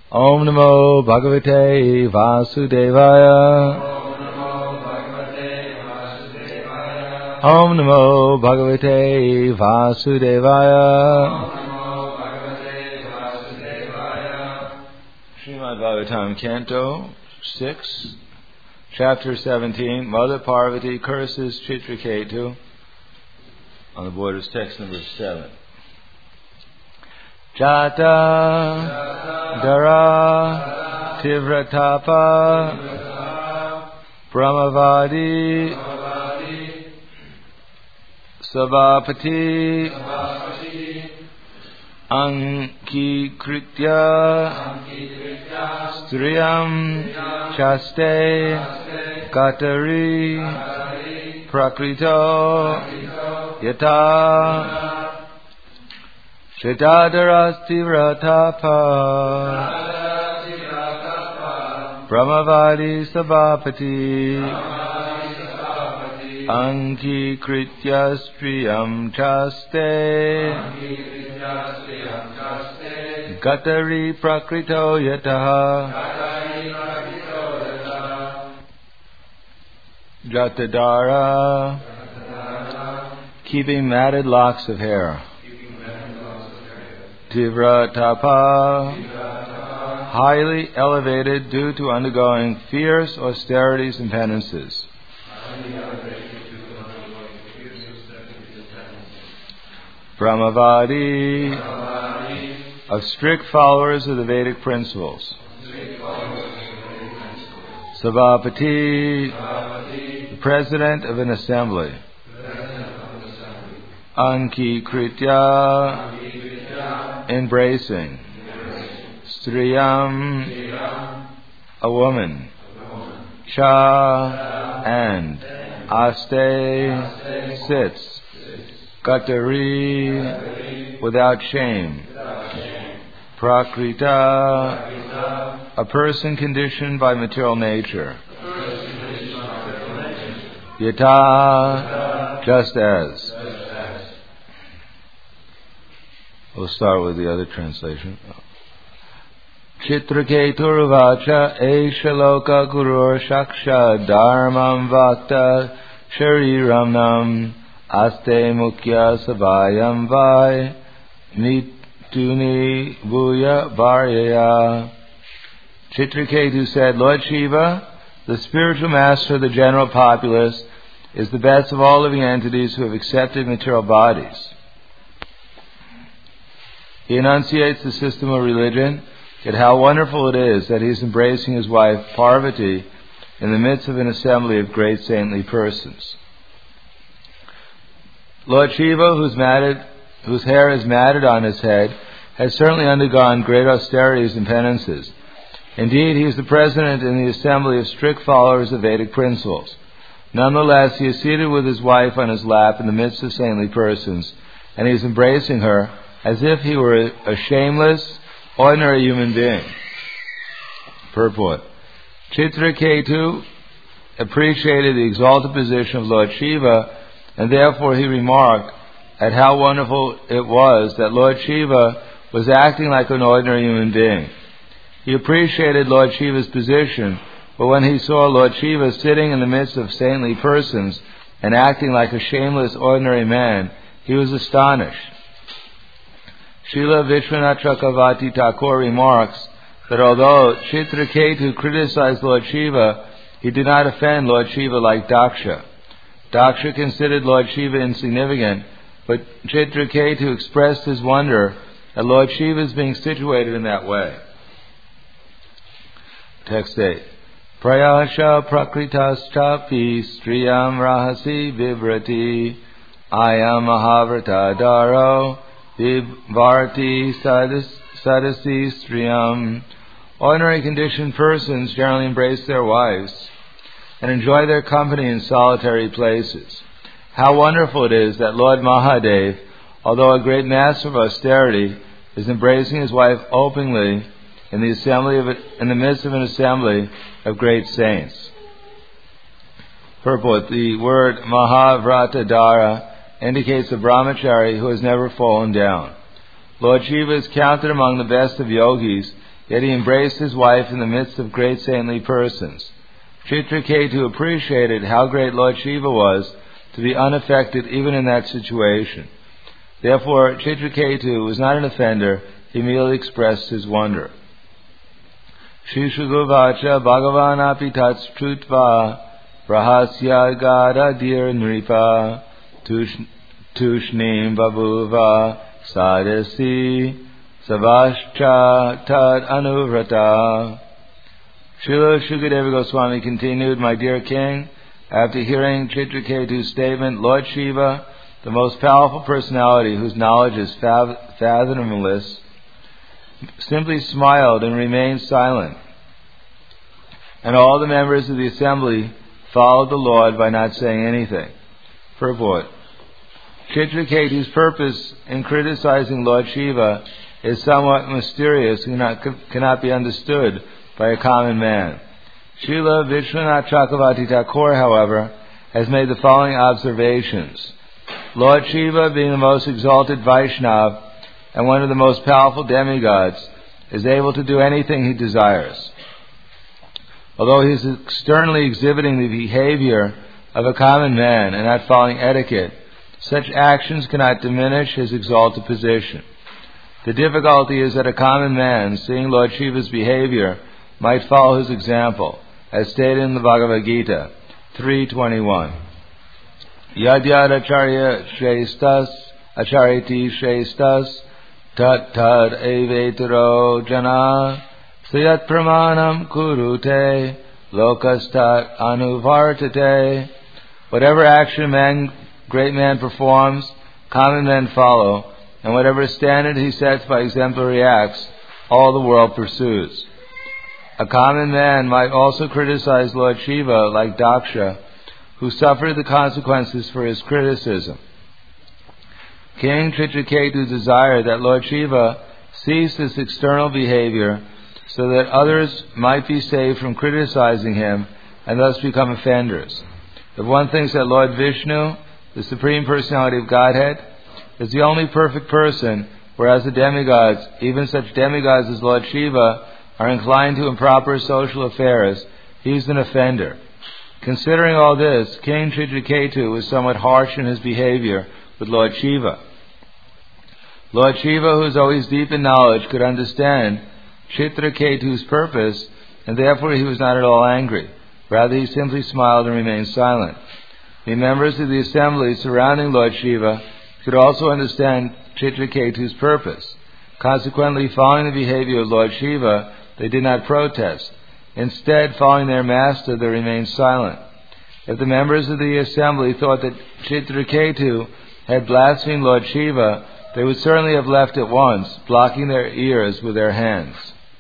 Om Namo Bhagavate Vasudevaya. Om Namo Bhagavate Vasudevaya. Srimad Bhagavatam, Canto 6, Chapter 17, Mother Parvati curses Chitraketu. On the board is text number 7. Jata Dara Tivratapa Brahmavadi Sabapati Ankikritya Striyam Chaste Katari Prakrito Yata Shetadarastivratapa Brahmavadi Sabapati Ankikritya Striyam Chaste Gatari Prakrito Yataha Jatadara, keeping matted locks of hair. Tivratapa, highly elevated due to undergoing fierce austerities and penances. Brahmavadi, of strict followers of the Vedic principles. Sabapati, the president of an assembly. Ankikritya, embracing. Striyam, a woman. Cha, and. Aste, sits. Katari, without shame. Prakrita, a person conditioned by material nature. Yata, just as. We'll start with the other translation. Chitraketurvacha Eshaloka Gurur Shaksha Dharmam Vakta Shariramnam Aste Mukhya Sabhayam Vai Nituni Bhuya Varyaya. Chitraketu said, Lord Shiva, the spiritual master of the general populace, is the best of all living entities who have accepted material bodies. He enunciates the system of religion, yet how wonderful it is that he is embracing his wife Parvati in the midst of an assembly of great saintly persons. Lord Shiva, whose hair is matted on his head, has certainly undergone great austerities and penances. Indeed, he is the president in the assembly of strict followers of Vedic principles. Nonetheless, he is seated with his wife on his lap in the midst of saintly persons, and he is embracing her as if he were a shameless, ordinary human being. Purport. Chitraketu appreciated the exalted position of Lord Shiva, and therefore he remarked at how wonderful it was that Lord Shiva was acting like an ordinary human being. He appreciated Lord Shiva's position, but when he saw Lord Shiva sitting in the midst of saintly persons and acting like a shameless, ordinary man, he was astonished. Srila Vishwanath Chakravarti Thakur remarks that although Chitraketu criticized Lord Shiva, he did not offend Lord Shiva like Daksha. Daksha considered Lord Shiva insignificant, but Chitraketu expressed his wonder at Lord Shiva's being situated in that way. Text 8. Prayasha prakritaschapi striyam rahasi vibrati ayam mahavrata daro Varti sadasi striyam. Ordinary conditioned persons generally embrace their wives and enjoy their company in solitary places. How wonderful it is that Lord Mahadev, although a great master of austerity, is embracing his wife openly in the midst of an assembly of great saints. Purport. The word Mahavratadara indicates a brahmachari who has never fallen down. Lord Shiva is counted among the best of yogis, yet he embraced his wife in the midst of great saintly persons. Chitraketu appreciated how great Lord Shiva was to be unaffected even in that situation. Therefore, Chitraketu was not an offender, he merely expressed his wonder. Shishuguvacha Bhagavan api tats trutva Rahasya gada dir nripa Tushnim babuva sadasi Savascha tad anuvrata. Srila Shukadeva Goswami continued, my dear king, after hearing Chitraketu's statement, Lord Shiva, the most powerful personality whose knowledge is fathomless, simply smiled and remained silent. And all the members of the assembly followed the Lord by not saying anything. Purport. Chitraketu's purpose in criticizing Lord Shiva is somewhat mysterious and cannot be understood by a common man. Srila Vishwanath Chakravarti Thakur, however, has made the following observations. Lord Shiva, being the most exalted Vaishnav and one of the most powerful demigods, is able to do anything he desires. Although he is externally exhibiting the behavior of a common man and not following etiquette, such actions cannot diminish his exalted position. The difficulty is that a common man, seeing Lord Shiva's behavior, might follow his example, as stated in the Bhagavad Gita 3:21. Yad yad acharya shrestas achariti shrestas tat tad evetaro jana sayat pramanam kurute lokastat anuvartate. Whatever action great man performs, common men follow, and whatever standard he sets by exemplary acts, all the world pursues. A common man might also criticize Lord Shiva like Daksha, who suffered the consequences for his criticism. King Chitraketu desired that Lord Shiva cease this external behavior so that others might be saved from criticizing him and thus become offenders. If one thinks that Lord Vishnu, the Supreme Personality of Godhead, is the only perfect person, whereas the demigods, even such demigods as Lord Shiva, are inclined to improper social affairs, he is an offender. Considering all this, King Chitraketu was somewhat harsh in his behavior with Lord Shiva. Lord Shiva, who is always deep in knowledge, could understand Chitraketu's purpose, and therefore he was not at all angry. Rather, he simply smiled and remained silent. The members of the assembly surrounding Lord Shiva could also understand Chitraketu's purpose. Consequently, following the behavior of Lord Shiva, they did not protest. Instead, following their master, they remained silent. If the members of the assembly thought that Chitraketu had blasphemed Lord Shiva, they would certainly have left at once, blocking their ears with their hands.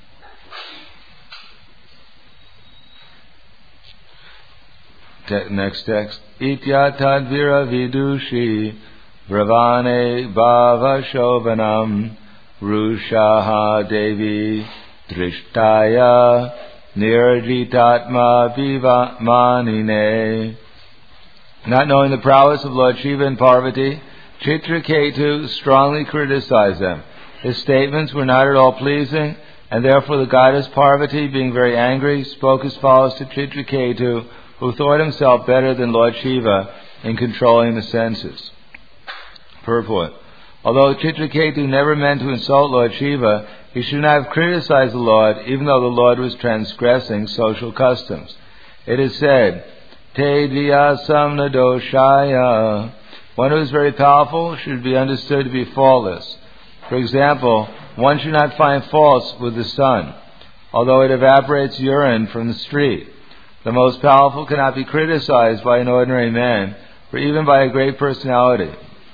Next text. Itya tadvira vidushi bravane bhava shovanam rushaha devi drishtaya nirjitatma viva manine. Not knowing the prowess of Lord Shiva and Parvati, Chitraketu strongly criticized them. His statements were not at all pleasing, and therefore the goddess Parvati, being very angry, spoke as follows to Chitraketu, who thought himself better than Lord Shiva in controlling the senses. Purport. Although Chitraketu never meant to insult Lord Shiva, he should not have criticized the Lord, even though the Lord was transgressing social customs. It is said, Te dhyasam nadoshaya. One who is very powerful should be understood to be faultless. For example, one should not find faults with the sun, although it evaporates urine from the street. The most powerful cannot be criticized by an ordinary man, or even by a great personality.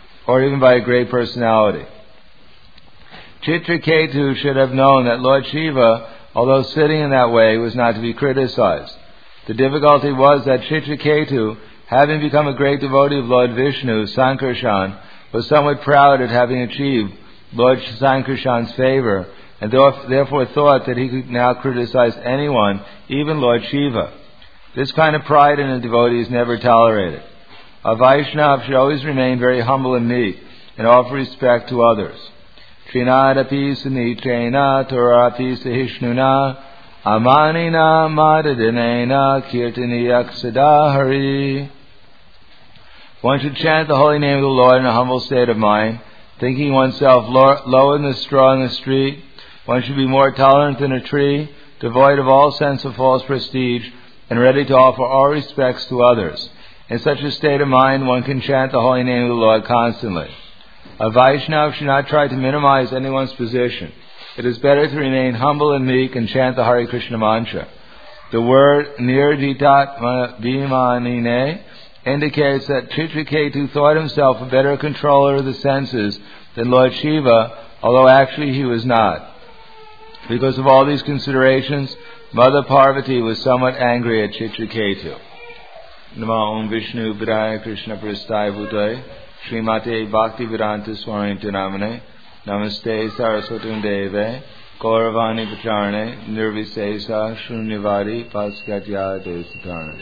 Chitraketu should have known that Lord Shiva, although sitting in that way, was not to be criticized. The difficulty was that Chitraketu, having become a great devotee of Lord Vishnu, Sankarshan, was somewhat proud at having achieved Lord Sankarshan's favor, and therefore thought that he could now criticize anyone, even Lord Shiva. This kind of pride in a devotee is never tolerated. A Vaishnava should always remain very humble and meek, and offer respect to others. Srinadapi Sunitrena Torapi Sahishnuna Amanina Madadinena Kirtaniyak Sadahari. One should chant the holy name of the Lord in a humble state of mind, thinking oneself low in the straw in the street. One should be more tolerant than a tree, devoid of all sense of false prestige, and ready to offer all respects to others. In such a state of mind, one can chant the holy name of the Lord constantly. A Vaishnava should not try to minimize anyone's position. It is better to remain humble and meek and chant the Hare Krishna mantra. The word Nirjitat Bhimanine indicates that Chitraketu thought himself a better controller of the senses than Lord Shiva, although actually he was not. Because of all these considerations, Mother Parvati was somewhat angry at Chitraketu. Namo Om Vishnu Padaya Krishna Prasthaya Bhutaya Srimate Bhakti Vedanta Swami Namane Namaste Saraswatam Deve Gauravani Pacharane Nirvisesa Shunyavadi Paskatya Desatarna.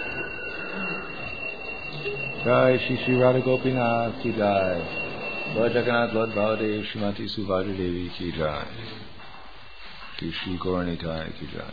Jai Shri Shri Radha Gopinath Ki Jai, Lord Jagannath, Lord Baladev, Srimati Subhadra Devi Ki Jai, Shri Shri Gauranitai Ki Jai.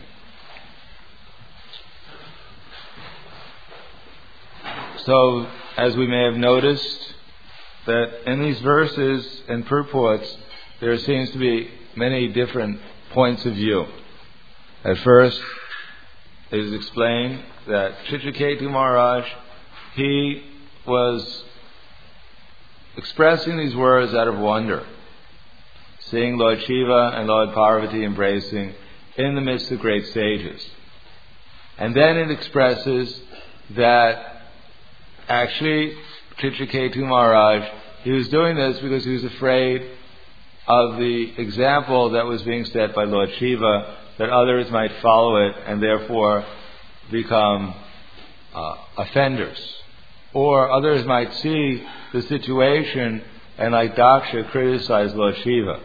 So, as we may have noticed, that in these verses and purports, there seems to be many different points of view. At first, it is explained that Chitraketu Maharaj, he was expressing these words out of wonder, seeing Lord Shiva and Lord Parvati embracing in the midst of great sages. And then it expresses that actually, Chitraketu Maharaj, he was doing this because he was afraid of the example that was being set by Lord Shiva, that others might follow it and therefore become offenders. Or others might see the situation and, like Daksha, criticize Lord Shiva.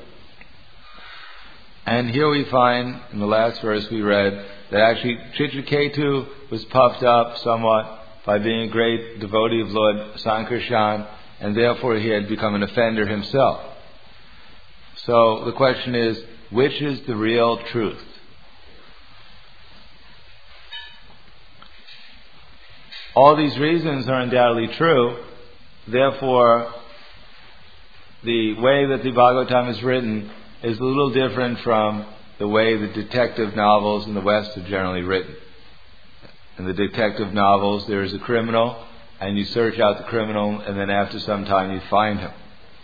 And here we find, in the last verse we read, that actually Chitraketu was puffed up somewhat by being a great devotee of Lord Sankarshan, and therefore he had become an offender himself. So the question is, which is the real truth? All these reasons are undoubtedly true, therefore the way that the Bhagavatam is written is a little different from the way the detective novels in the West are generally written. In the detective novels, there is a criminal, and you search out the criminal, and then after some time you find him.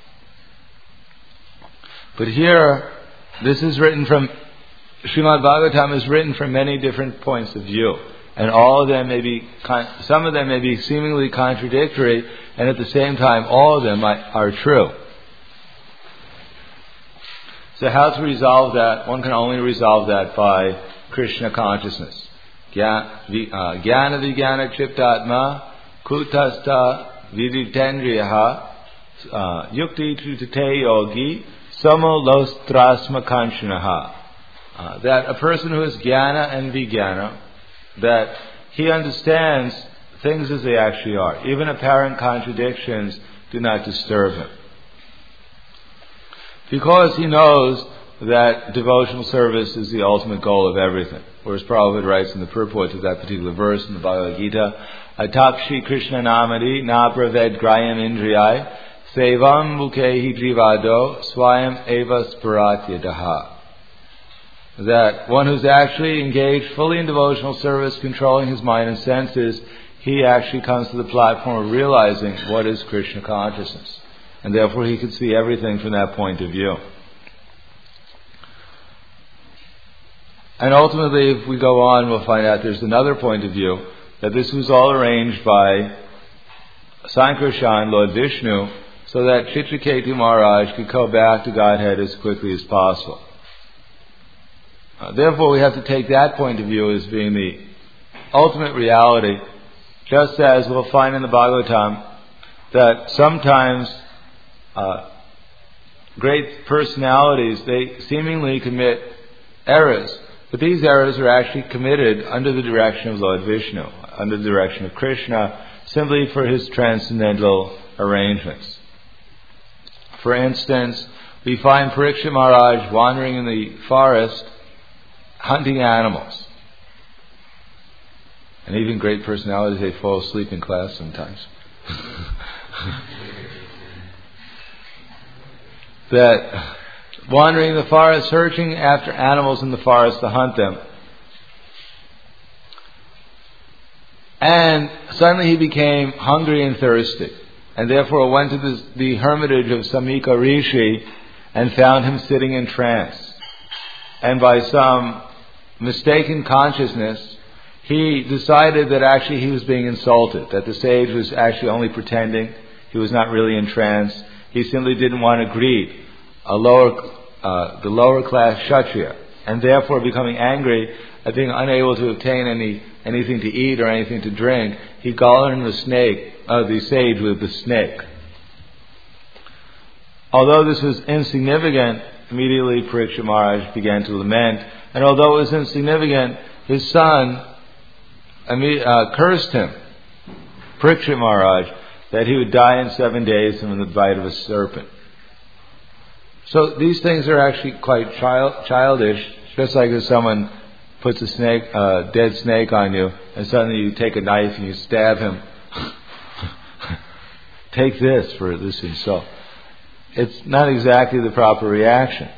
But here, this is written from, Srimad Bhagavatam is written from many different points of view. And all of them may be, some of them may be seemingly contradictory, and at the same time, all of them are true. So how to resolve that? One can only resolve that by Krishna consciousness. Jnana Vijnana Chiptatma Kutasta Viditendriyaha Yukti Tritate Yogi Samo Lostrasma Kanchanaha. That a person who has Jnana and Vijnana, that he understands things as they actually are. Even apparent contradictions do not disturb him. Because he knows that devotional service is the ultimate goal of everything. Or as Prabhupada writes in the purport to that particular verse in the Bhagavad Gita, Atakshi Krishna Namadi na praved grayam indriyai sevam mukehi jivado swayam eva sparatyadaha. That one who's actually engaged fully in devotional service, controlling his mind and senses, he actually comes to the platform of realizing what is Krishna consciousness. And therefore he can see everything from that point of view. And ultimately, if we go on, we'll find out there's another point of view, that this was all arranged by Sankarshan, Lord Vishnu, so that Chitraketu Maharaj could go back to Godhead as quickly as possible. Therefore, we have to take that point of view as being the ultimate reality, just as we'll find in the Bhagavatam that sometimes great personalities, they seemingly commit errors. But these errors are actually committed under the direction of Lord Vishnu, under the direction of Krishna, simply for his transcendental arrangements. For instance, we find Parikshit Maharaj wandering in the forest, hunting animals. And even great personalities, they fall asleep in class sometimes. That wandering in the forest, searching after animals in the forest to hunt them. And suddenly he became hungry and thirsty, and therefore went to the hermitage of Samika Rishi and found him sitting in trance. And by some mistaken consciousness, he decided that actually he was being insulted, that the sage was actually only pretending, he was not really in trance. He simply didn't want to greet the lower class Kshatriya, and therefore becoming angry at being unable to obtain anything to eat or anything to drink, he garlanded the sage with the snake. Although this was insignificant, immediately Parikshit Maharaj began to lament, and although it was insignificant, his son cursed him, Parikshit Maharaj, that he would die in 7 days from the bite of a serpent. So these things are actually quite childish, just like if someone puts a dead snake on you, and suddenly you take a knife and you stab him. Take this for this insult. It's not exactly the proper reaction.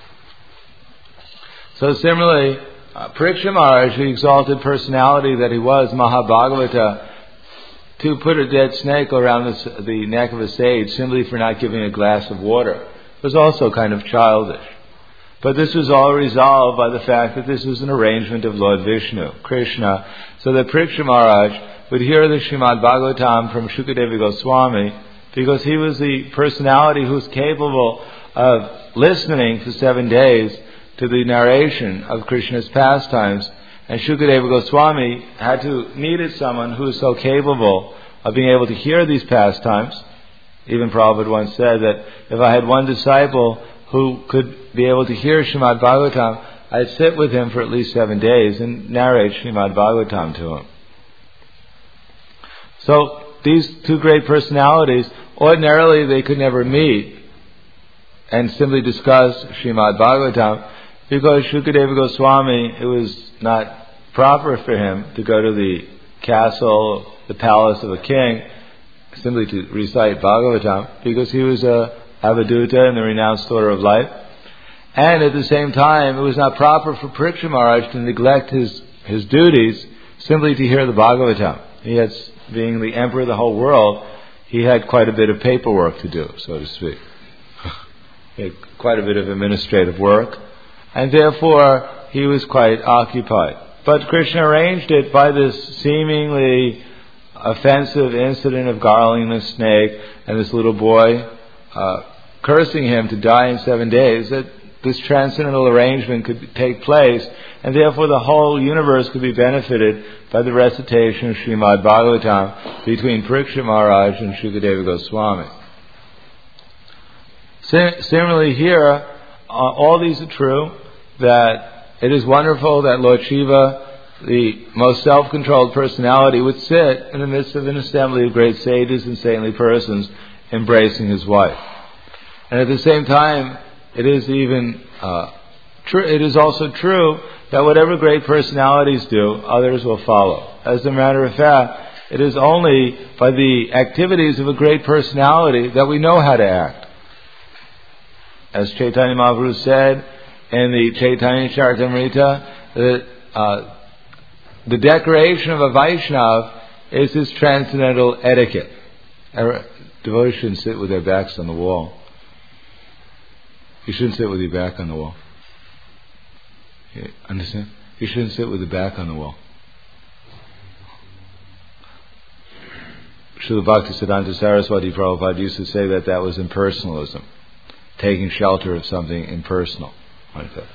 So similarly, Parikshit Maharaj, the exalted personality that he was, Mahabhagavata, to put a dead snake around the neck of a sage simply for not giving a glass of water was also kind of childish. But this was all resolved by the fact that this was an arrangement of Lord Vishnu, Krishna, so that Parikshit Maharaj would hear the Srimad Bhagavatam from Shukadeva Goswami, because he was the personality who was capable of listening for 7 days to the narration of Krishna's pastimes. And Shukadeva Goswami needed someone who was so capable of being able to hear these pastimes. Even Prabhupada once said that if I had one disciple who could be able to hear Srimad Bhagavatam, I'd sit with him for at least 7 days and narrate Srimad Bhagavatam to him. So these two great personalities, ordinarily they could never meet and simply discuss Srimad Bhagavatam, because Shukadeva Goswami, it was not proper for him to go to the castle, the palace of a king, simply to recite Bhagavatam, because he was a Avaduta in the renounced order of life. And at the same time, it was not proper for Parikshit Maharaj to neglect his duties simply to hear the Bhagavatam. Being the emperor of the whole world, he had quite a bit of paperwork to do, so to speak. He had quite a bit of administrative work, and therefore he was quite occupied. But Krishna arranged it by this seemingly offensive incident of garlanding the snake and this little boy cursing him to die in 7 days, that this transcendental arrangement could take place, and therefore the whole universe could be benefited by the recitation of Srimad Bhagavatam between Parikshit Maharaj and Shukadeva Goswami. Similarly here, all these are true, that it is wonderful that Lord Shiva, the most self-controlled personality, would sit in the midst of an assembly of great sages and saintly persons embracing his wife. And at the same time, it is even it is also true that whatever great personalities do, others will follow. As a matter of fact, it is only by the activities of a great personality that we know how to act. As Chaitanya Mahaprabhu said in the Chaitanya Charitamrita, that the decoration of a Vaishnav is his transcendental etiquette. Devotees shouldn't sit with their backs on the wall. You shouldn't sit with your back on the wall. You understand? You shouldn't sit with the back on the wall. Srila Bhaktisiddhanta Saraswati Prabhupada used to say that was impersonalism, taking shelter of something impersonal, like that.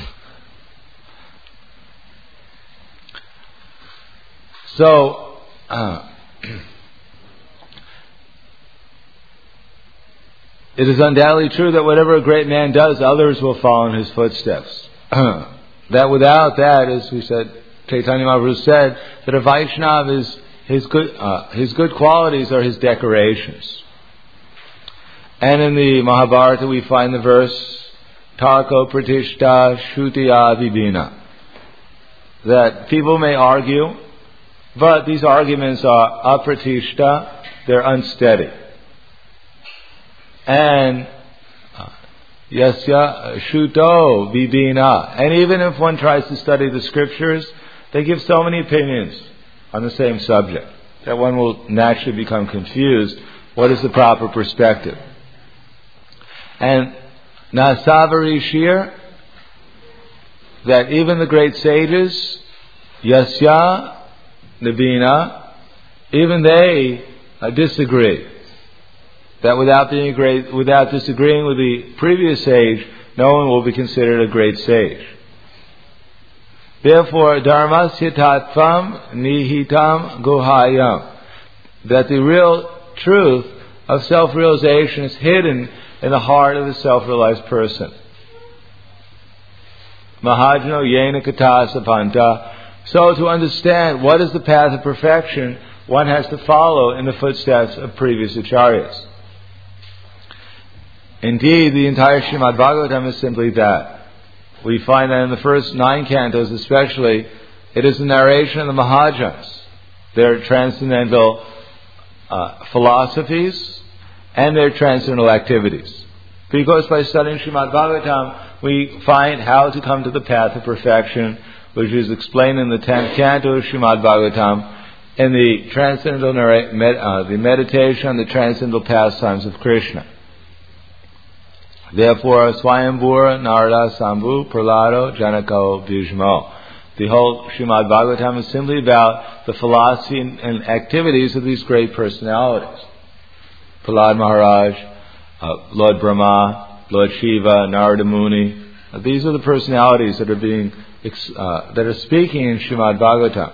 So, it is undoubtedly true that whatever a great man does, others will follow in his footsteps. That without that, as we said, Chaitanya Mahaprabhu said, that a Vaishnava is his good qualities are his decorations. And in the Mahabharata we find the verse Tarko Pratishta Shrutiya Vibhina, that people may argue, but these arguments are apratishta, they're unsteady. And Yasya Shuto Vibhina, and even if one tries to study the scriptures, they give so many opinions on the same subject that one will naturally become confused. What is the proper perspective? And Nasavari Shir, that even the great sages, Yasya, Nabina, even they disagree. That without disagreeing with the previous sage, no one will be considered a great sage. Therefore, Dharmasya Tattvam Nihitam Guhayam, that the real truth of self-realization is hidden in the heart of the self-realized person. Mahajano Yena Kata Sapanta. So to understand what is the path of perfection, one has to follow in the footsteps of previous acharyas. Indeed, the entire Srimad Bhagavatam is simply that. We find that in the first 9 cantos especially, it is the narration of the Mahajans, their transcendental philosophies and their transcendental activities. Because by studying Srimad Bhagavatam, we find how to come to the path of perfection, which is explained in the 10th canto of Srimad Bhagavatam, in the transcendental the meditation on the transcendental pastimes of Krishna. Therefore, Swayambhura, Narada, Sambhu, Prahlado, Janako, Bhishmo. The whole Srimad Bhagavatam is simply about the philosophy and activities of these great personalities. Prahlad Maharaj, Lord Brahma, Lord Shiva, Narada Muni. These are the personalities that are speaking in Srimad Bhagavatam.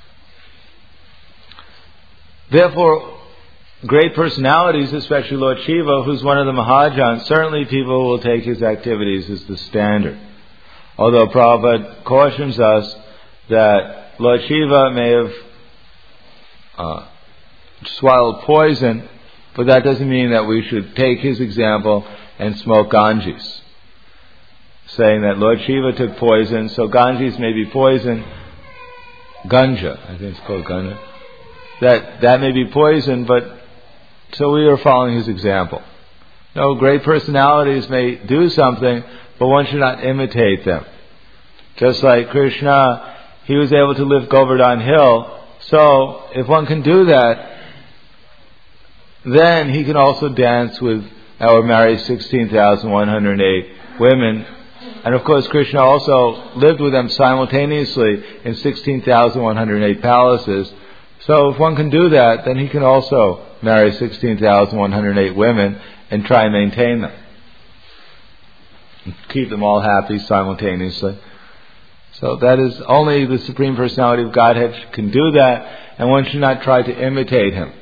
Therefore, great personalities, especially Lord Shiva, who's one of the Mahajans, certainly people will take his activities as the standard. Although Prabhupada cautions us that Lord Shiva may have swallowed poison, but that doesn't mean that we should take his example and smoke Ganges. Saying that Lord Shiva took poison, so Ganges may be poison. Ganja, I think it's called Ganja. That may be poison, but so we are following his example. No, great personalities may do something, but one should not imitate them. Just like Krishna, he was able to lift Govardhan Hill, so if one can do that, then he can also dance with or marry 16,108 women. And of course, Krishna also lived with them simultaneously in 16,108 palaces. So if one can do that, then he can also marry 16,108 women and try and maintain them. Keep them all happy simultaneously. So that is only the Supreme Personality of Godhead can do that, and one should not try to imitate him.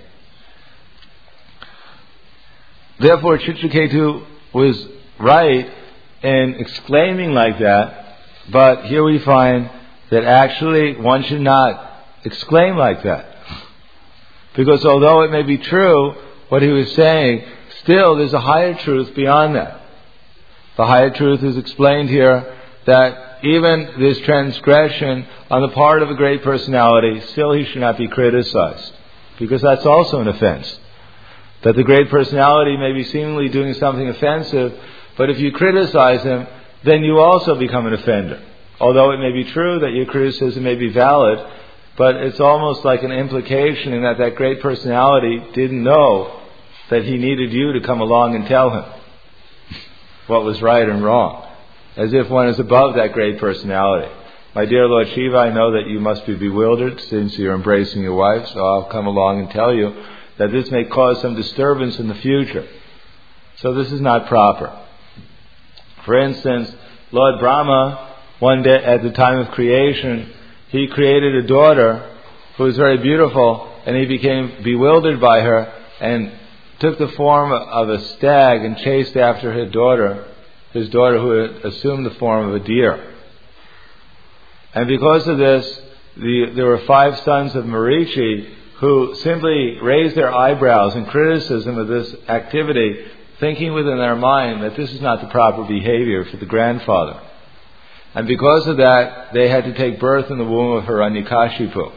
Therefore, Chitraketu was right in exclaiming like that, but here we find that actually one should not exclaim like that. Because although it may be true what he was saying, still there's a higher truth beyond that. The higher truth is explained here, that even this transgression on the part of a great personality, still he should not be criticized. Because that's also an offense. That the great personality may be seemingly doing something offensive, but if you criticize him, then you also become an offender. Although it may be true that your criticism may be valid, but it's almost like an implication in that great personality didn't know that he needed you to come along and tell him what was right and wrong. As if one is above that great personality. My dear Lord Shiva, I know that you must be bewildered since you're embracing your wife, so I'll come along and tell you that this may cause some disturbance in the future. So this is not proper. For instance, Lord Brahma, one day at the time of creation, he created a daughter who was very beautiful, and he became bewildered by her and took the form of a stag and chased after his daughter who had assumed the form of a deer. And because of this, there were 5 sons of Marichi who simply raised their eyebrows in criticism of this activity, thinking within their mind that this is not the proper behavior for the grandfather. And because of that, they had to take birth in the womb of Hiranyakashipu.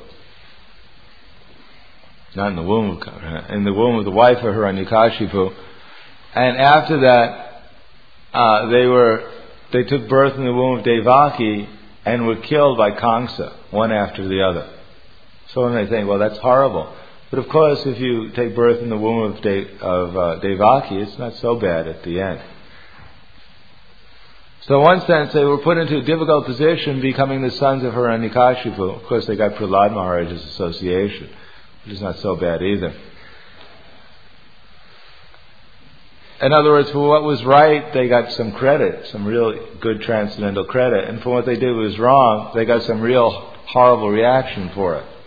Not in the womb of the wife of Hiranyakashipu. And after that, they took birth in the womb of Devaki and were killed by Kamsa, one after the other. So one may think, well, that's horrible. But of course, if you take birth in the womb of Devaki, it's not so bad at the end. So in one sense, they were put into a difficult position, becoming the sons of Hiranyakashipu. Of course, they got Prahlad Maharaj's association, which is not so bad either. In other words, for what was right, they got some credit, some real good transcendental credit. And for what they did was wrong, they got some real horrible reaction for it.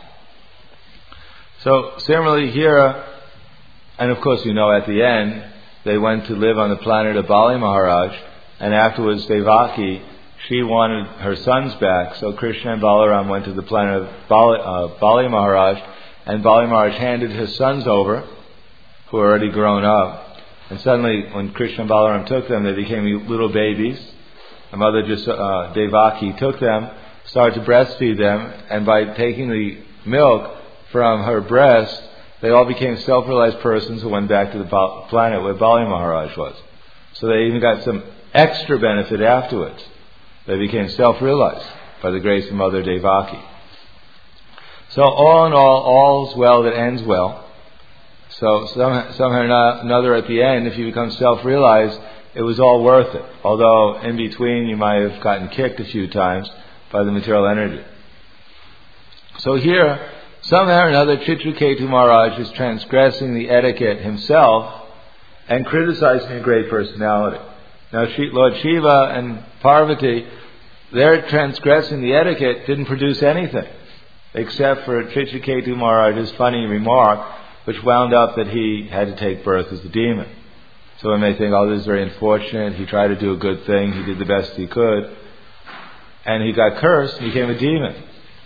So similarly here, and of course you know at the end, they went to live on the planet of Bali Maharaj, and afterwards Devaki, she wanted her sons back, so Krishna and Balaram went to the planet of Bali Maharaj, and Bali Maharaj handed his sons over, who were already grown up. And suddenly, when Krishna and Balaram took them, they became little babies. The mother, Devaki, took them, started to breastfeed them, and by taking the milk from her breast, they all became self-realized persons who went back to the planet where Bali Maharaj was. So they even got some extra benefit afterwards. They became self-realized by the grace of Mother Devaki. So all in all, all's well that ends well. So somehow or another at the end, if you become self-realized, it was all worth it. Although in between you might have gotten kicked a few times by the material energy. So here, somehow or another, Chitraketu Maharaj is transgressing the etiquette himself and criticizing a great personality. Now Lord Shiva and Parvati, their transgressing the etiquette didn't produce anything, except for Chitraketu Maharaj's funny remark, which wound up that he had to take birth as a demon. So one may think, oh, this is very unfortunate. He tried to do a good thing. He did the best he could. And he got cursed and became a demon.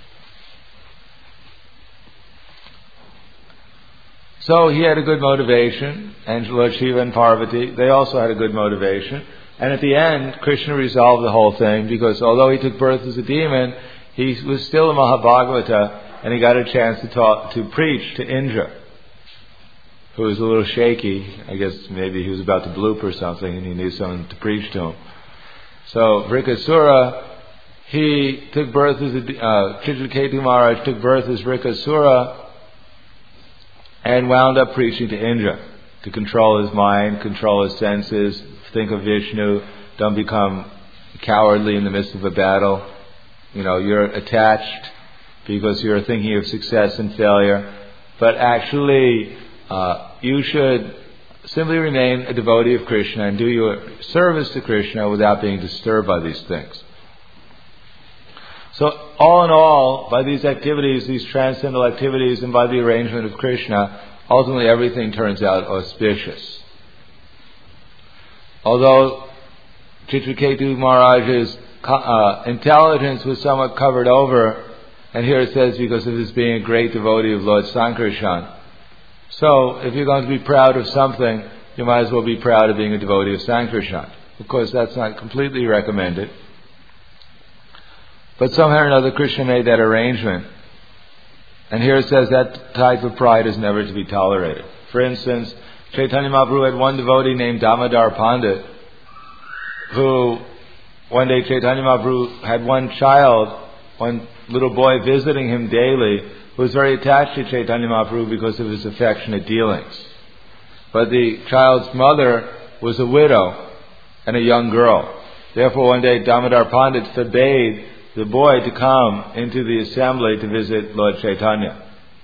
So he had a good motivation. And Lord Shiva and Parvati, they also had a good motivation. And at the end, Krishna resolved the whole thing, because although he took birth as a demon, he was still a Mahabhagavata, and he got a chance to preach to Indra, who was a little shaky. I guess maybe he was about to bloop or something and he needed someone to preach to him. So Vrikasura, he took birth as Chitraketu Maharaj took birth as Vrikasura and wound up preaching to Indra to control his mind, control his senses, think of Vishnu, don't become cowardly in the midst of a battle. You know, you're attached because you're thinking of success and failure, but actually you should simply remain a devotee of Krishna and do your service to Krishna without being disturbed by these things. So all in all, by these activities, these transcendental activities, and by the arrangement of Krishna, ultimately everything turns out auspicious. Although Chitraketu Maharaj's intelligence was somewhat covered over, and here it says because of his being a great devotee of Lord Sankarshan. So, if you're going to be proud of something, you might as well be proud of being a devotee of Sankarshan. Of course, that's not completely recommended. But somehow or another, Krishna made that arrangement. And here it says that type of pride is never to be tolerated. For instance, Chaitanya Mahaprabhu had one devotee named Damodar Pandit, who one day Chaitanya Mahaprabhu had one child, one little boy visiting him daily, who was very attached to Chaitanya Mahaprabhu because of his affectionate dealings. But the child's mother was a widow and a young girl. Therefore one day Damodar Pandit forbade the boy to come into the assembly to visit Lord Chaitanya.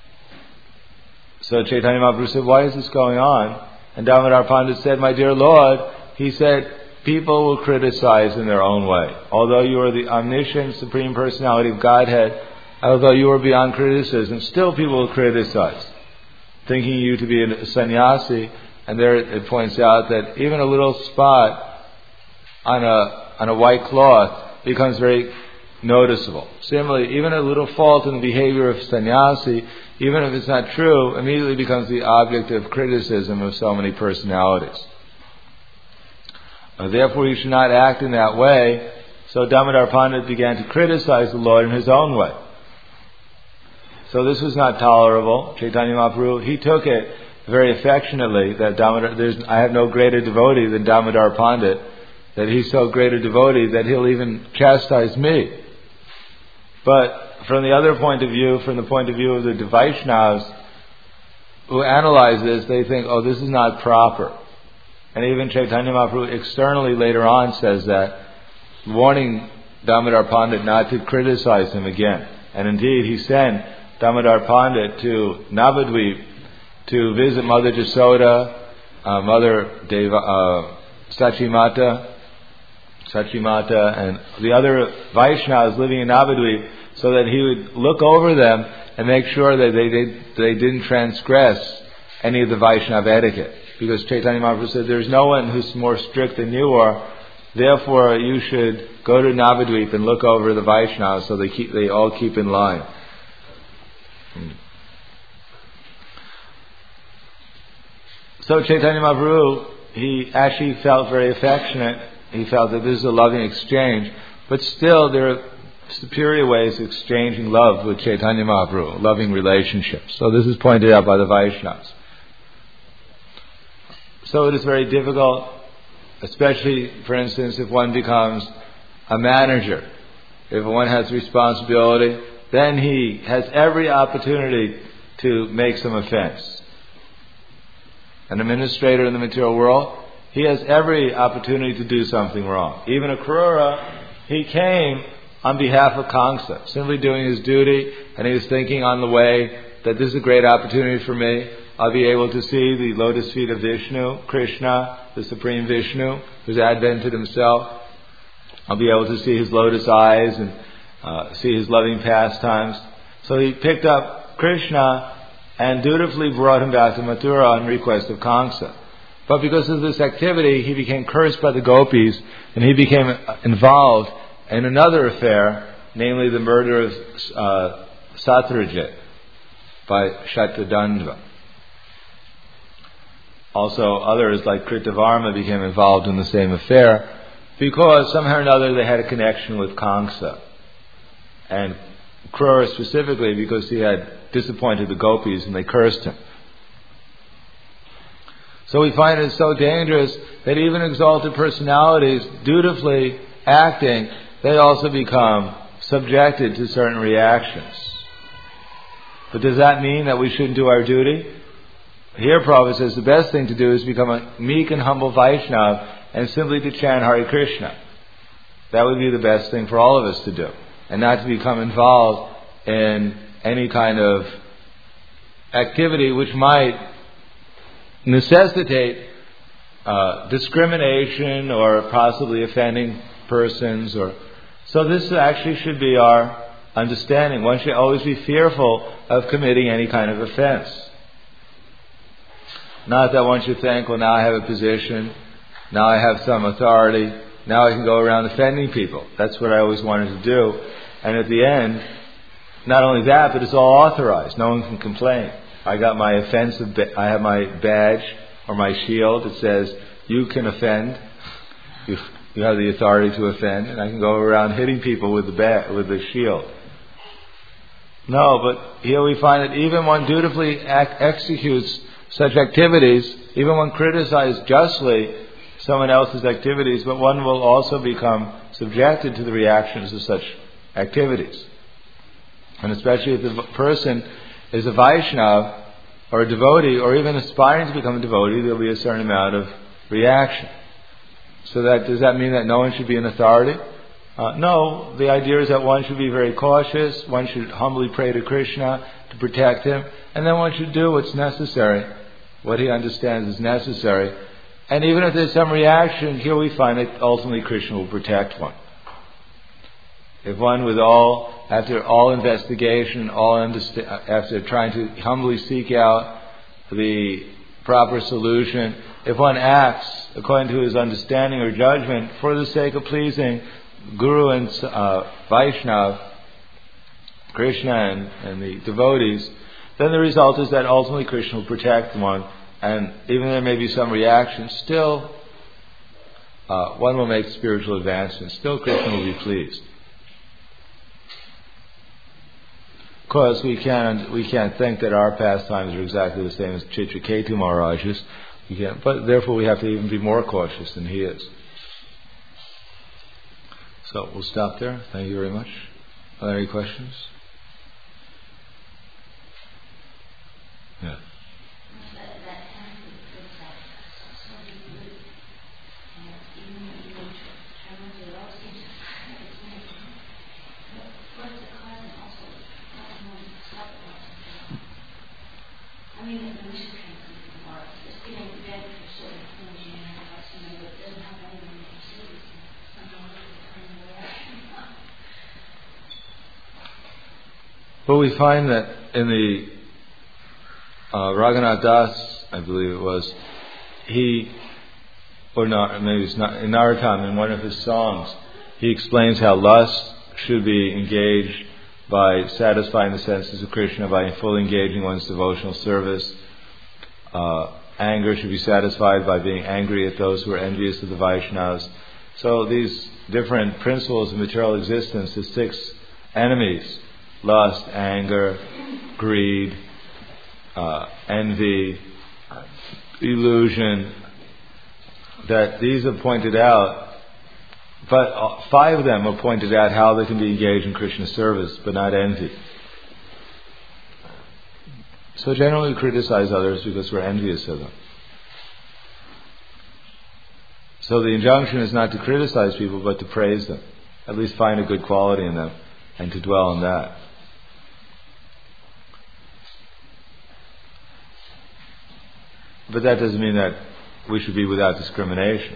So Chaitanya Mahaprabhu said, why is this going on? And Damodar Pandit said, my dear Lord, he said, people will criticize in their own way. Although you are the omniscient Supreme Personality of Godhead, although you are beyond criticism, still people will criticize, thinking you to be a sannyasi. And there it points out that even a little spot on a white cloth becomes very noticeable. Similarly, even a little fault in the behavior of sannyasi, even if it's not true, immediately becomes the object of criticism of so many personalities. Therefore he should not act in that way. So Damodar Pandit began to criticize the Lord in his own way. So this was not tolerable. Chaitanya Mahaprabhu, he took it very affectionately, that I have no greater devotee than Damodar Pandit, that he's so great a devotee that he'll even chastise me. But from the other point of view, from the point of view of the Vaishnavas who analyze this, they think, oh, this is not proper. And even Chaitanya Mahaprabhu externally later on says that, warning Damodar Pandit not to criticize him again. And indeed, he sent Damodar Pandit to Navadvip to visit Mother Jasoda, Mother Sachimata, and the other Vaishnavas living in Navadvip, so that he would look over them and make sure that they didn't transgress any of the Vaishnava etiquette. Because Chaitanya Mahaprabhu said, there's no one who's more strict than you are, therefore you should go to Navadvip and look over the Vaishnavas so they all keep in line. So Chaitanya Mahaprabhu, he actually felt very affectionate. He felt that this is a loving exchange, but still there are superior ways of exchanging love with Chaitanya Mahaprabhu, loving relationships. So this is pointed out by the Vaishnavas. So it is very difficult, especially, for instance, if one becomes a manager, if one has responsibility, then he has every opportunity to make some offense. An administrator in the material world, he has every opportunity to do something wrong. Even Akrura, he came on behalf of Kamsa, simply doing his duty, and he was thinking on the way that this is a great opportunity for me. I'll be able to see the lotus feet of Vishnu, Krishna, the Supreme Vishnu, who's advented himself. I'll be able to see his lotus eyes and see his loving pastimes. So he picked up Krishna and dutifully brought him back to Mathura on request of Kamsa. But because of this activity, he became cursed by the gopis, and he became involved in another affair, namely the murder of Satyajit by Shatadandva. Also, others like Kritavarma became involved in the same affair because somehow or another they had a connection with Kamsa. And Krura specifically because he had disappointed the gopis and they cursed him. So we find it so dangerous that even exalted personalities, dutifully acting, they also become subjected to certain reactions. But does that mean that we shouldn't do our duty? Here Prabhupada says the best thing to do is become a meek and humble Vaishnava and simply to chant Hare Krishna. That would be the best thing for all of us to do. And not to become involved in any kind of activity which might necessitate discrimination or possibly offending persons. So this actually should be our understanding. One should always be fearful of committing any kind of offense. Not that one should think, well, now I have a position, now I have some authority, now I can go around offending people. That's what I always wanted to do. And at the end, not only that, but it's all authorized. No one can complain. I got my I have my badge or my shield that says, you can offend. You have the authority to offend, and I can go around hitting people with the shield. No, but here we find that even one dutifully executes such activities, even one criticizes justly someone else's activities, but one will also become subjected to the reactions of such activities. And especially if the person is a Vaishnava or a devotee, or even aspiring to become a devotee, there will be a certain amount of reaction. So does that mean that no one should be an authority? No, the idea is that one should be very cautious, one should humbly pray to Krishna to protect him, and then one should do what's necessary, what he understands is necessary. And even if there's some reaction, here we find that ultimately Krishna will protect one. If one after all investigation, after trying to humbly seek out the proper solution, if one acts according to his understanding or judgment for the sake of pleasing Guru and Vaishnava, Krishna and the devotees, then the result is that ultimately Krishna will protect one. And even there may be some reaction, still one will make spiritual advancement. Still, Krishna will be pleased. Of course, we can't think that our pastimes are exactly the same as Chitraketu Maharaj's. But therefore we have to even be more cautious than he is. So we'll stop there. Thank you very much. Are there any questions? Yeah. Well, we find that in the Raghunath Das, I believe it was, maybe it's not, in Narottam, in one of his songs, he explains how lust should be engaged by satisfying the senses of Krishna, by fully engaging one's devotional service. Anger should be satisfied by being angry at those who are envious of the Vaishnavas. So these different principles of material existence, the 6 enemies, lust, anger, greed, envy, illusion, that these are pointed out, but 5 of them are pointed out how they can be engaged in Krishna service, but not envy. So generally we criticize others because we're envious of them. So the injunction is not to criticize people, but to praise them. At least find a good quality in them and to dwell on that. But that doesn't mean that we should be without discrimination.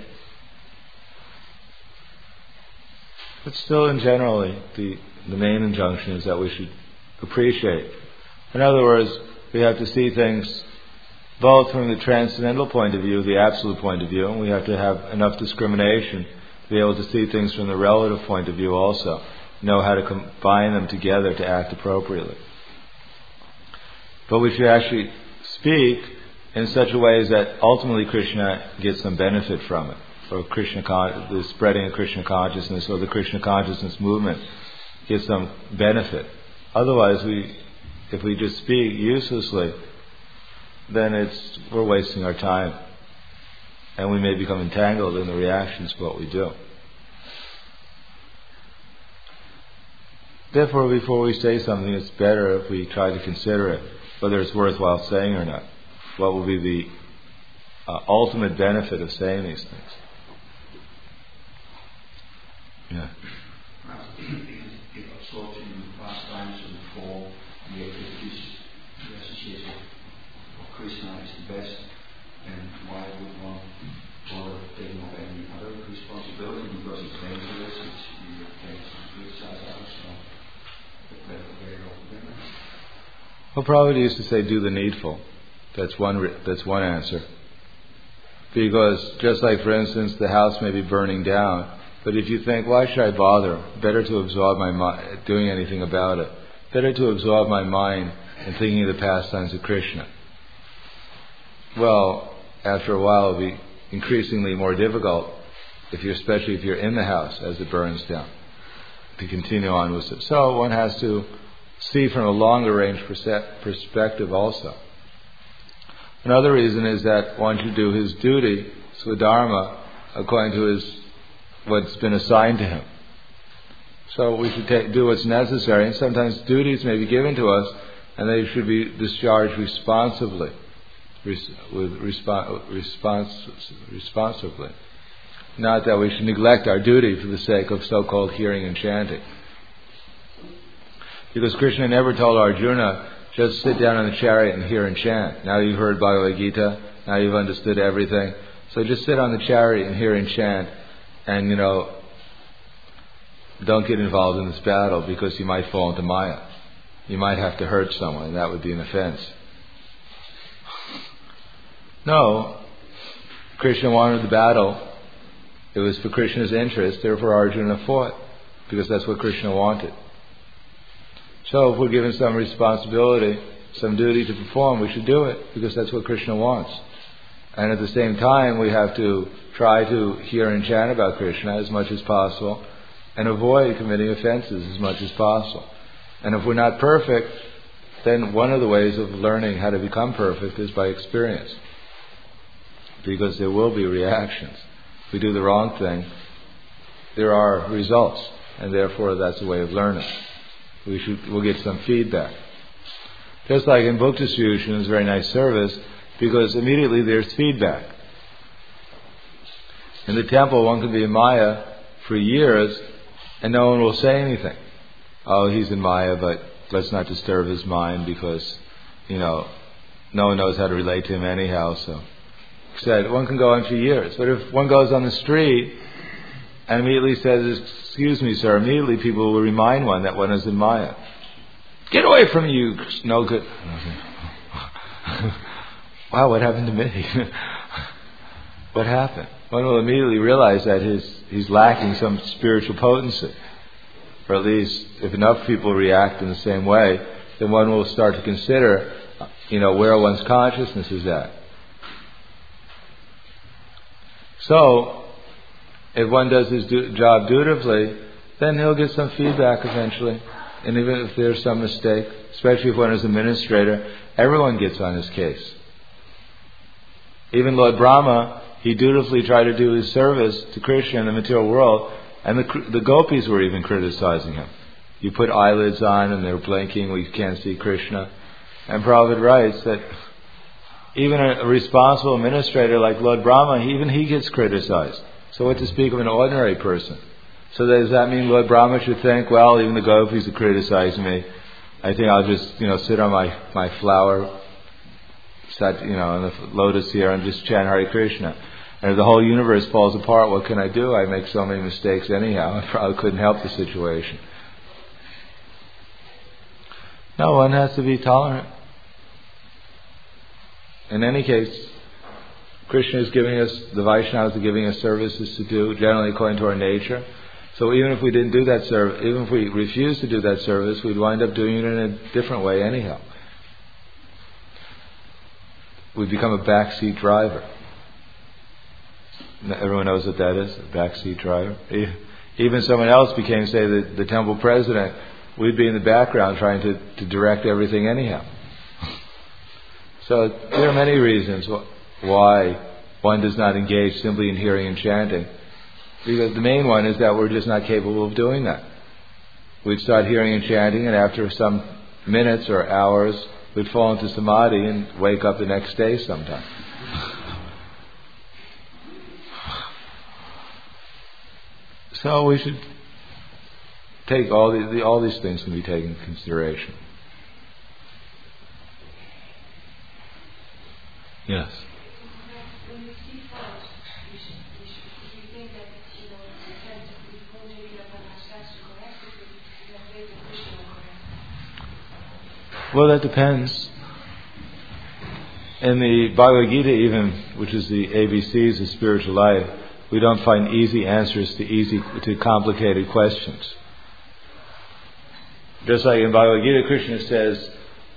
But still, in generally, the main injunction is that we should appreciate. In other words, we have to see things both from the transcendental point of view, the absolute point of view, and we have to have enough discrimination to be able to see things from the relative point of view also. Know how to combine them together to act appropriately. But we should actually speak in such a way that ultimately Krishna gets some benefit from it, or the spreading of Krishna consciousness, or the Krishna consciousness movement gets some benefit. Otherwise, if we just speak uselessly, then we're wasting our time, and we may become entangled in the reactions of what we do. Therefore, before we say something, it's better if we try to consider it, whether it's worthwhile saying or not. What will be the ultimate benefit of saying these things? Yeah. If absorbed in the pastimes of the form, the activities, the association of Krishna is the best, then why would one bother taking up any other responsibility? Because it's dangerous, you can criticize others, so let the very open. Well, Prabhupada used to say, do the needful. That's one answer. Because just like, for instance, the house may be burning down, but if you think, why should I bother? Better to absorb my mind, doing anything about it. Better to absorb my mind in thinking of the pastimes of Krishna. Well, after a while it'll be increasingly more difficult, especially if you're in the house as it burns down, to continue on with it. So one has to see from a longer range perspective also. Another reason is that one should do his duty, swadharma, according to what's been assigned to him. So we should do what's necessary, and sometimes duties may be given to us, and they should be discharged responsibly, responsibly. Not that we should neglect our duty for the sake of so-called hearing and chanting. Because Krishna never told Arjuna, just sit down in the chariot and hear and chant. Now you've heard Bhagavad Gita, now you've understood everything. So just sit on the chariot and hear and chant, and don't get involved in this battle because you might fall into Maya. You might have to hurt someone, and that would be an offense. No, Krishna wanted the battle. It was for Krishna's interest, therefore Arjuna fought, because that's what Krishna wanted. So if we're given some responsibility, some duty to perform, we should do it, because that's what Krishna wants. And at the same time, we have to try to hear and chant about Krishna as much as possible and avoid committing offenses as much as possible. And if we're not perfect, then one of the ways of learning how to become perfect is by experience. Because there will be reactions. If we do the wrong thing, there are results. And therefore, that's a way of learning. We'll get some feedback. Just like in book distribution, it's a very nice service because immediately there's feedback. In the temple, one can be in Maya for years and no one will say anything. Oh, he's in Maya, but let's not disturb his mind because, no one knows how to relate to him anyhow. So, said one can go on for years. But if one goes on the street and immediately says, "Excuse me, sir," immediately people will remind one that one is in Maya. Get away from me, you no good. Wow, what happened to me? What happened? One will immediately realize that he's lacking some spiritual potency. Or at least, if enough people react in the same way, then one will start to consider, where one's consciousness is at. So, if one does his job dutifully, then he'll get some feedback eventually. And even if there's some mistake, especially if one is administrator, everyone gets on his case. Even Lord Brahma, he dutifully tried to do his service to Krishna in the material world, and the gopis were even criticizing him. You put eyelids on and they're blinking, we can't see Krishna. And Prabhupada writes that even a responsible administrator like Lord Brahma, even he gets criticized. So what to speak of an ordinary person? So does that mean Lord Brahma should think, well, even the gopis are criticizing me, I think I'll just, sit on my flower, on the lotus here and just chant Hare Krishna. And if the whole universe falls apart, what can I do? I make so many mistakes anyhow. I probably couldn't help the situation. No, one has to be tolerant. In any case, Krishna is giving us, the Vaishnavas are giving us services to do, generally according to our nature. So even if we didn't do that service, even if we refused to do that service, we'd wind up doing it in a different way anyhow. We'd become a backseat driver. Everyone knows what that is, a backseat driver. Even someone else became, say, the temple president, we'd be in the background trying to direct everything anyhow. So there are many reasons why one does not engage simply in hearing and chanting. Because the main one is that we're just not capable of doing that. We'd start hearing and chanting, and after some minutes or hours, we'd fall into samadhi and wake up the next day sometime. So we should take all these things can be taken into consideration. Yes. When you see fault, you think that the sense of the Punjali has to correct it in a way that we should correct. Well, that depends. In the Bhagavad Gita, even, which is the ABCs of spiritual life, we don't find easy answers to complicated questions. Just like in Bhagavad Gita, Krishna says,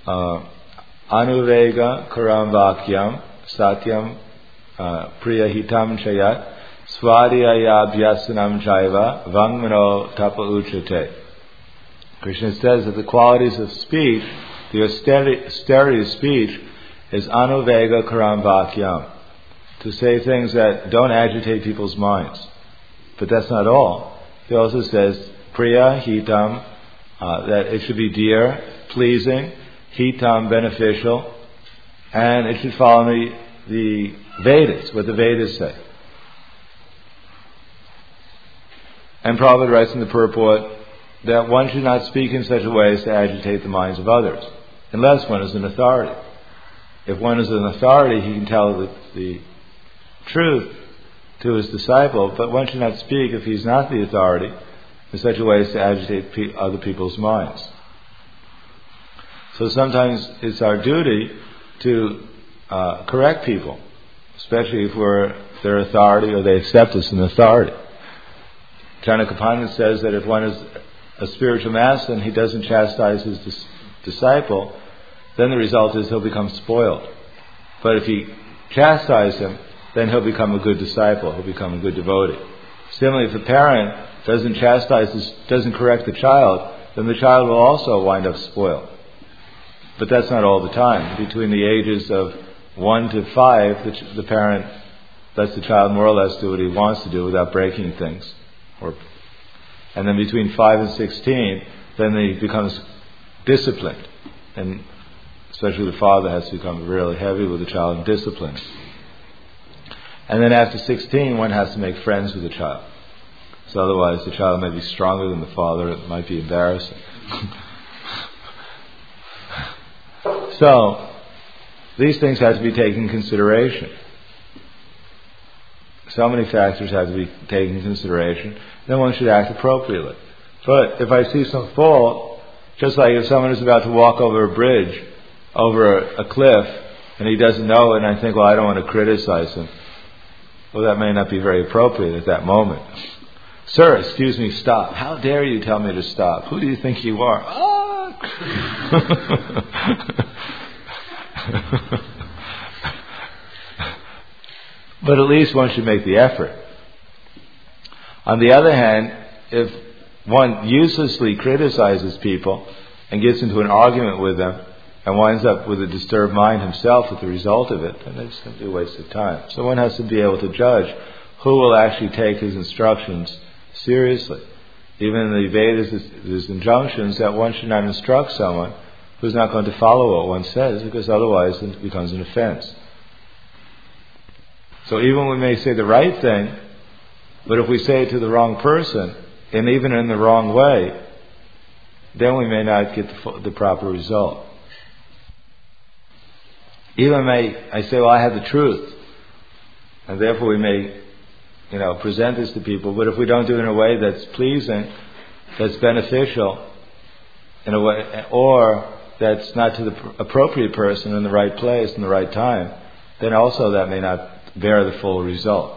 Anuvega karam vakyam satyam priyahitam chayat swadhyaya abhyasanam chaiva vangmano tapa uchate. Krishna says that the qualities of speech, the austerity of speech, is anuvega karam vakyam, to say things that don't agitate people's minds. But that's not all. He also says priya hitam, that it should be dear, pleasing, hitam, beneficial, and it should follow the Vedas, what the Vedas say. And Prabhupada writes in the purport that one should not speak in such a way as to agitate the minds of others, unless one is an authority. If one is an authority, he can tell the truth to his disciple, but one should not speak if he's not the authority in such a way as to agitate other people's minds. So sometimes it's our duty to correct people, especially if we're their authority or they accept us in authority. Chanakya Pandit says that if one is a spiritual master and he doesn't chastise his disciple, then the result is he'll become spoiled. But if he chastise him, then he'll become a good disciple, he'll become a good devotee. Similarly, if a parent doesn't doesn't correct the child, then the child will also wind up spoiled. But that's not all the time. Between the ages of 1 to 5, the parent lets the child more or less do what he wants to do without breaking things. And then between 5 and 16, then he becomes disciplined. And especially the father has to become really heavy with the child and discipline. And then after 16, one has to make friends with the child. So otherwise the child may be stronger than the father, it might be embarrassing. So, these things have to be taken in consideration. So many factors have to be taken in consideration. Then one should act appropriately. But if I see some fault, just like if someone is about to walk over a bridge, over a cliff, and he doesn't know it, and I think, well, I don't want to criticize him. Well, that may not be very appropriate at that moment. Sir, excuse me, stop. How dare you tell me to stop? Who do you think you are? But at least one should make the effort. On the other hand, if one uselessly criticizes people and gets into an argument with them and winds up with a disturbed mind himself with the result of it, then it's simply a waste of time. So one has to be able to judge who will actually take his instructions seriously. Even in the Vedas, there's injunctions that one should not instruct someone who's not going to follow what one says, because otherwise it becomes an offense. So even we may say the right thing, but if we say it to the wrong person, and even in the wrong way, then we may not get the proper result. Even I say, well, I have the truth, and therefore we may, present this to people. But if we don't do it in a way that's pleasing, that's beneficial, in a way, or that's not to the appropriate person in the right place in the right time, then also that may not bear the full result.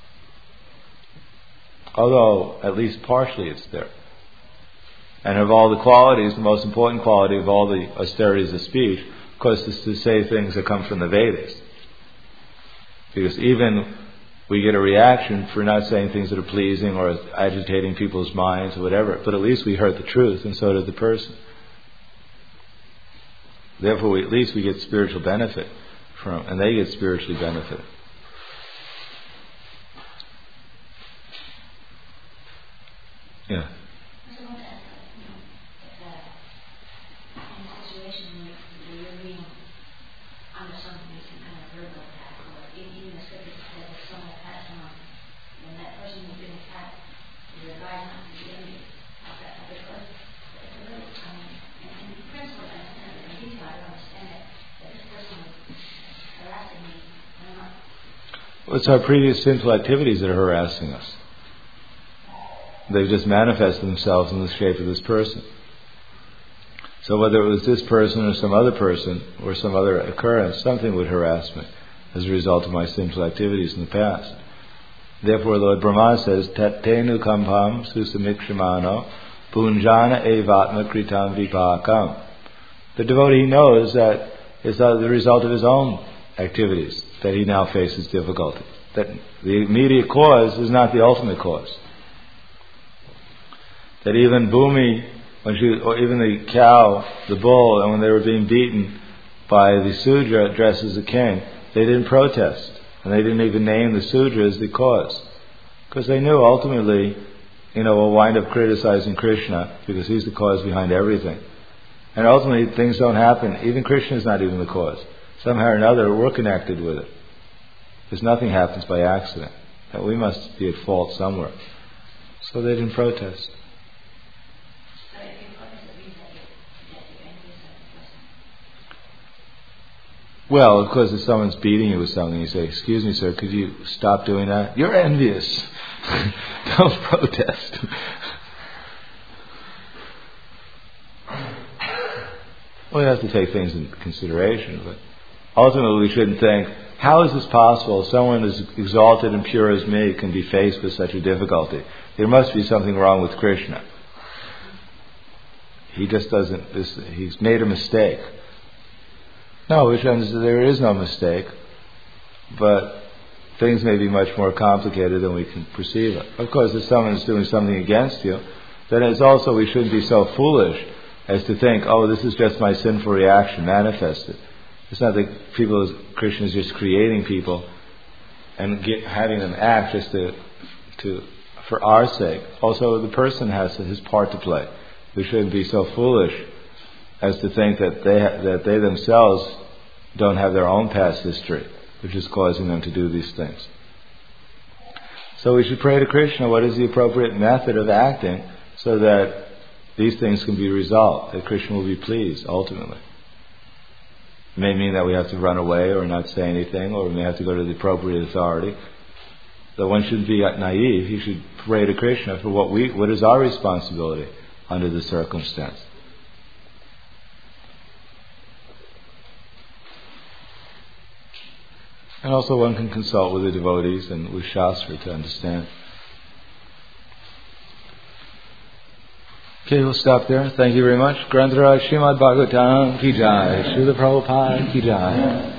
Although at least partially it's there. And of all the qualities, the most important quality of all the austerities of speech, of course, is to say things that come from the Vedas. Because even we get a reaction for not saying things that are pleasing or agitating people's minds or whatever, but at least we heard the truth, and so did the person. Therefore, at least we get spiritual benefit from, and they get spiritually benefited. Yeah. I want to ask, in a situation where you're reading under something some kind of verbal attack, or even the scripture says if someone attacks someone, when that person has been attacked, you're advised not to be envious of that because it's a little, in principle, I understand it, in detail, I don't understand it, that this person was harassing me, I'm not. Well, it's our previous sinful activities that are harassing us. They've just manifested themselves in the shape of this person. So whether it was this person or some other person or some other occurrence, something would harass me as a result of my sinful activities in the past. Therefore, Lord Brahma says, Tattenu kampam susamikshimano punjana evatma kritam vipakam. The devotee knows that it's the result of his own activities that he now faces difficulty. That the immediate cause is not the ultimate cause. That even Bhumi, or even the cow, the bull, and when they were being beaten by the Sudra dressed as a king, they didn't protest. And they didn't even name the Sudra as the cause. Because they knew ultimately, we'll wind up criticizing Krishna because he's the cause behind everything. And ultimately things don't happen. Even Krishna is not even the cause. Somehow or another we're connected with it. Because nothing happens by accident. That we must be at fault somewhere. So they didn't protest. Well, of course, if someone's beating you with something, you say, "Excuse me, sir, could you stop doing that?" You're envious. Don't protest. We have to take things into consideration, but ultimately we shouldn't think, how is this possible? Someone as exalted and pure as me can be faced with such a difficulty. There must be something wrong with Krishna. He just doesn't, he's made a mistake. No, which means there is no mistake. but things may be much more complicated than we can perceive it. Of course, if someone is doing something against you, then it's also, we shouldn't be so foolish as to think, oh, this is just my sinful reaction manifested. It's not that Krishna is just creating people and having them act just for our sake. Also, the person has his part to play. We shouldn't be so foolish as to think that they themselves don't have their own past history, which is causing them to do these things. So we should pray to Krishna, what is the appropriate method of acting so that these things can be resolved, that Krishna will be pleased ultimately. It may mean that we have to run away or not say anything, or we may have to go to the appropriate authority. So one shouldn't be naive. He should pray to Krishna for what is our responsibility under the circumstance. And also one can consult with the devotees and with Shastra to understand. Okay, we'll stop there. Thank you very much. Granthara Srimad Bhagavatam ki jai. Srila Prabhupada ki jai.